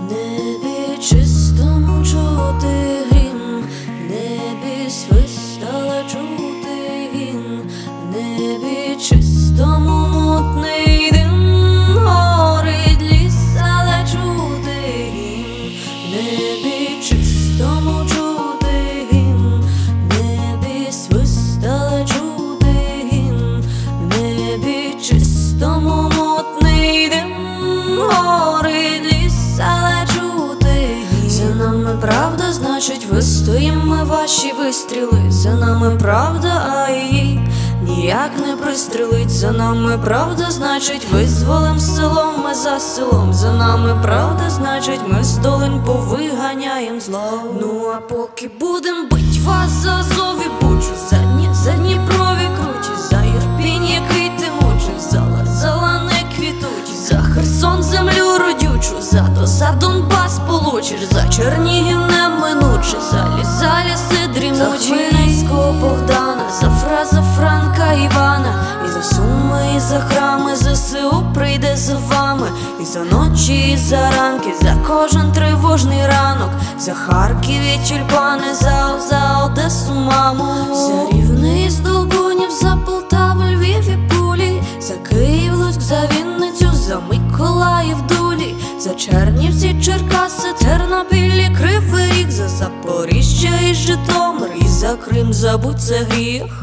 небі чистому чути грім, в небі свист, але чути гімн, в небі чистому мутний дим, горить ліс, але чути гімн, в небі чистому чути гімн, в небі свист, але чути гімн, в небі чистому мутний дим, горить ліс, але чути гімн. За нами правда, значить вистоїмо ваші вистріли. За нами правда, а її ніяк не пристрелить. За нами правда, значить визволим село ми за селом. За нами правда, значить ми з долин повиганяєм зло. Ну а поки будем бить вас за Азов і Бучу, за Дніпрові кручі, за Ірпінь, який ти мучив, за лани квітучі, за Херсон землю родючу, за Донбас получиш, за Чернігів неминуче, за ліси дрімучі, за Хмельницького Богдана, за Фраза Франка Івана, і за Суми, і за храми ЗСУ прийде за вами, і за ночі, і за ранки, за кожен тривожний ранок, за Харків і тюльпани, за Одесу маму, за Рівне і Здолбунів, за Полтаву, Львів і Пулі, за Київ, Луцьк, за Вінницю, за Миколаїв, Дулі, за Чернівці, Черкаси, Тернопіль і Кривий Ріг, за Запоріжжя і Житомир, і за Крим забудь, це гріх.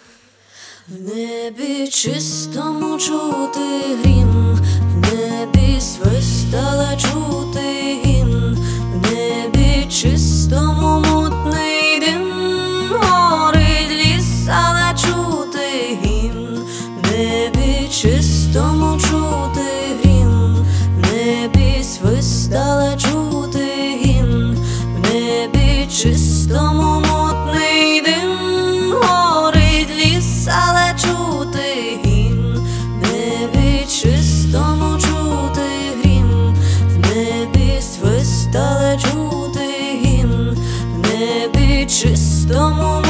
В небі чистому чути грім, в небі свист, але чути гімн, в небі чистому мутний дим, горить ліс, але чути гімн, в небі чистому чути грім, в небі свист, але чути гімн, в небі чистому мутний дим, горить ліс, але чути гімн, в небі чистому чути грім, в небі свист, але чути гімн, в небі чистому